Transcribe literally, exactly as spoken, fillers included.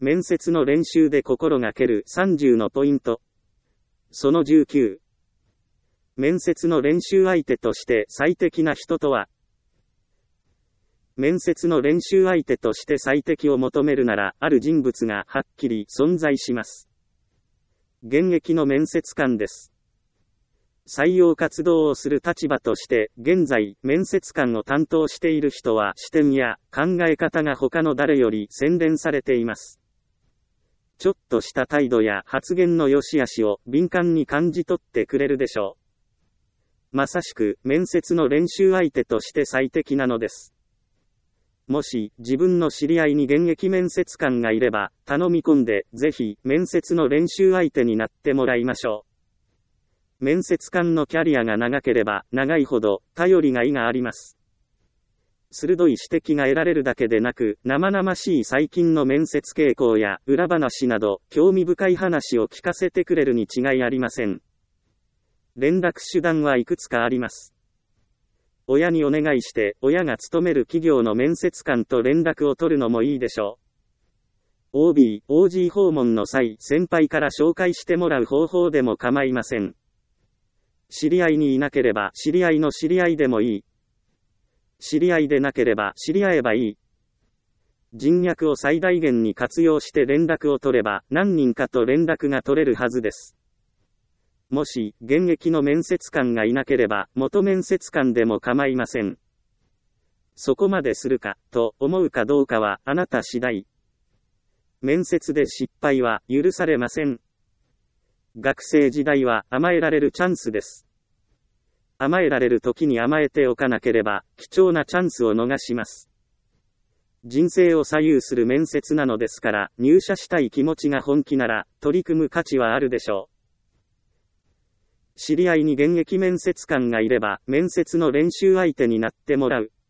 面接の練習で心がけるさんじゅうのポイント。そのじゅうきゅう。面接の練習相手として最適な人とは。面接の練習相手として最適を求めるなら、ある人物がはっきり存在します。現役の面接官です。採用活動をする立場として、現在、面接官を担当している人は視点や考え方が他の誰より洗練されています。ちょっとした態度や発言の良し悪しを敏感に感じ取ってくれるでしょう。まさしく、面接の練習相手として最適なのです。もし、自分の知り合いに現役面接官がいれば、頼み込んで、ぜひ、面接の練習相手になってもらいましょう。面接官のキャリアが長ければ、長いほど、頼りがいがあります。鋭い指摘が得られるだけでなく、生々しい最近の面接傾向や裏話など、興味深い話を聞かせてくれるに違いありません。連絡手段はいくつかあります。親にお願いして、親が勤める企業の面接官と連絡を取るのもいいでしょう。オービー、オージー 訪問の際、先輩から紹介してもらう方法でも構いません。知り合いにいなければ、知り合いの知り合いでもいい。知り合いでなければ知り合えばいい。人脈を最大限に活用して連絡を取れば何人かと連絡が取れるはずです。もし現役の面接官がいなければ元面接官でも構いません。そこまでするかと思うかどうかはあなた次第。面接で失敗は許されません。学生時代は甘えられるチャンスです。甘えられる時に甘えておかなければ、貴重なチャンスを逃します。人生を左右する面接なのですから、入社したい気持ちが本気なら、取り組む価値はあるでしょう。知り合いに現役面接官がいれば、面接の練習相手になってもらう。